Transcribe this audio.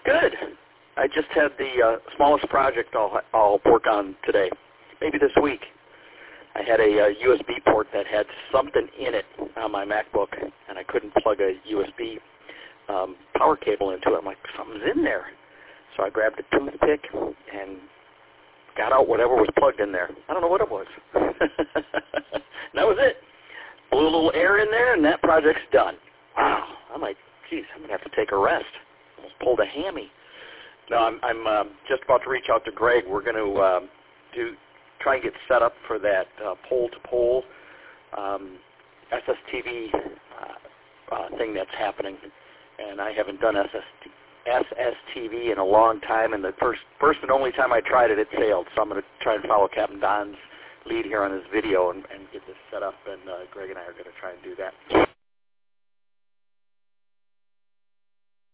Good. I just had the smallest project I'll work on today, maybe this week. I had a USB port that had something in it on my MacBook, and I couldn't plug a USB power cable into it. I'm like, something's in there. So I grabbed a toothpick and got out whatever was plugged in there. I don't know what it was. And that was it. Blew a little air in there, and that project's done. Wow. I'm like, geez, I'm going to have to take a rest. Almost pulled a hammy. No, I'm just about to reach out to Greg. We're going to try and get set up for that pole-to-pole SSTV thing that's happening. And I haven't done SSTV in a long time, and the first and only time I tried it, it failed. So I'm going to try and follow Captain Don's lead here on this video and get this set up, and Greg and I are going to try and do that.